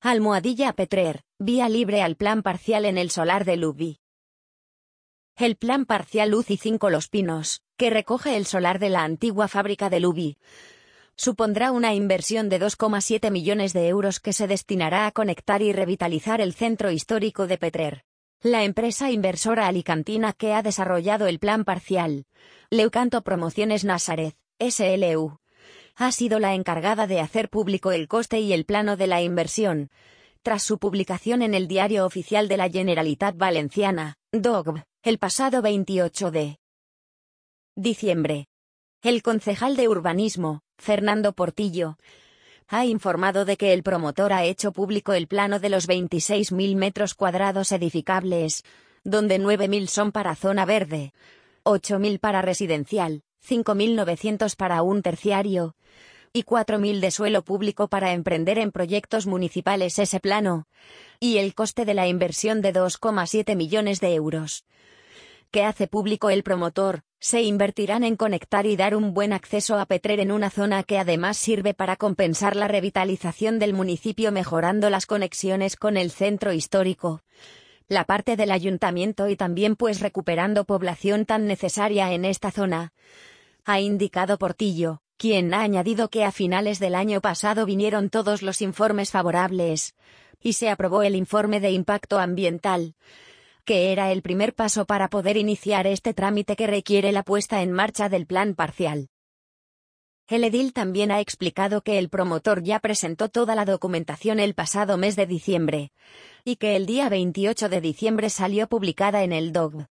Almohadilla Petrer, vía libre al plan parcial en el solar de Luby. El plan parcial UCI 5 Los Pinos, que recoge el solar de la antigua fábrica de Luby, supondrá una inversión de 2,7 millones de euros que se destinará a conectar y revitalizar el centro histórico de Petrer. La empresa inversora alicantina que ha desarrollado el plan parcial, Leucanto Promociones Nazaret, SLU, ha sido la encargada de hacer público el coste y el plano de la inversión, tras su publicación en el Diario Oficial de la Generalitat Valenciana, DOGV, el pasado 28 de diciembre. El concejal de Urbanismo, Fernando Portillo, ha informado de que el promotor ha hecho público el plano de los 26.000 metros cuadrados edificables, donde 9.000 son para zona verde, 8.000 para residencial, 5.900 para un terciario, y 4.000 de suelo público para emprender en proyectos municipales ese plano, y el coste de la inversión de 2,7 millones de euros. Que hace público el promotor, se invertirán en conectar y dar un buen acceso a Petrer en una zona que además sirve para compensar la revitalización del municipio mejorando las conexiones con el centro histórico, la parte del ayuntamiento y también pues recuperando población tan necesaria en esta zona, ha indicado Portillo, quien ha añadido que a finales del año pasado vinieron todos los informes favorables, y se aprobó el informe de impacto ambiental, que era el primer paso para poder iniciar este trámite que requiere la puesta en marcha del plan parcial. El edil también ha explicado que el promotor ya presentó toda la documentación el pasado mes de diciembre, y que el día 28 de diciembre salió publicada en el DOGV.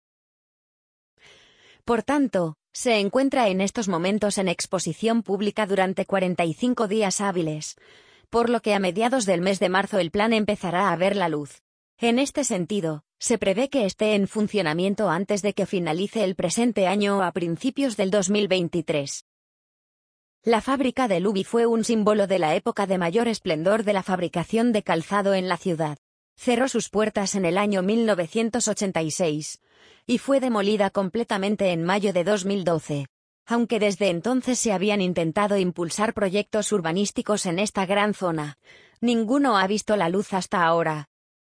Por tanto, se encuentra en estos momentos en exposición pública durante 45 días hábiles, por lo que a mediados del mes de marzo el plan empezará a ver la luz. En este sentido, se prevé que esté en funcionamiento antes de que finalice el presente año o a principios del 2023. La fábrica de Luby fue un símbolo de la época de mayor esplendor de la fabricación de calzado en la ciudad. Cerró sus puertas en el año 1986, y fue demolida completamente en mayo de 2012. Aunque desde entonces se habían intentado impulsar proyectos urbanísticos en esta gran zona, ninguno ha visto la luz hasta ahora.